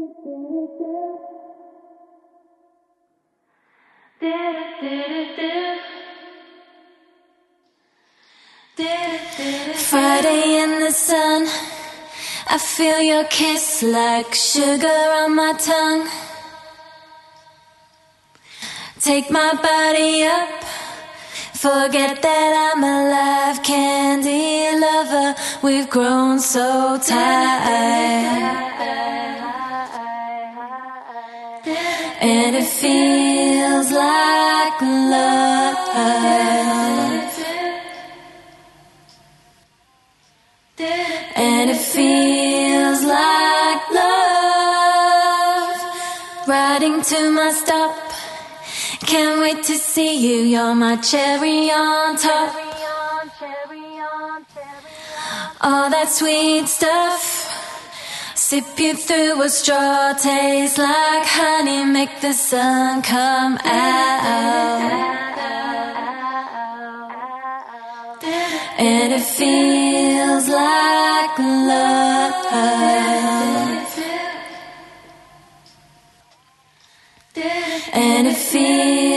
Friday in the sun, I feel your kiss like sugar on my tongue. Take my body up, forget that I'm alive. Candy lover, we've grown so tight, and it feels like love. And it feels like love. Riding to my stop, can't wait to see you. You're my cherry on top. All that sweet stuff, sip you through a straw. Tastes like honey, make the sun come out. And it feels like love. And it feels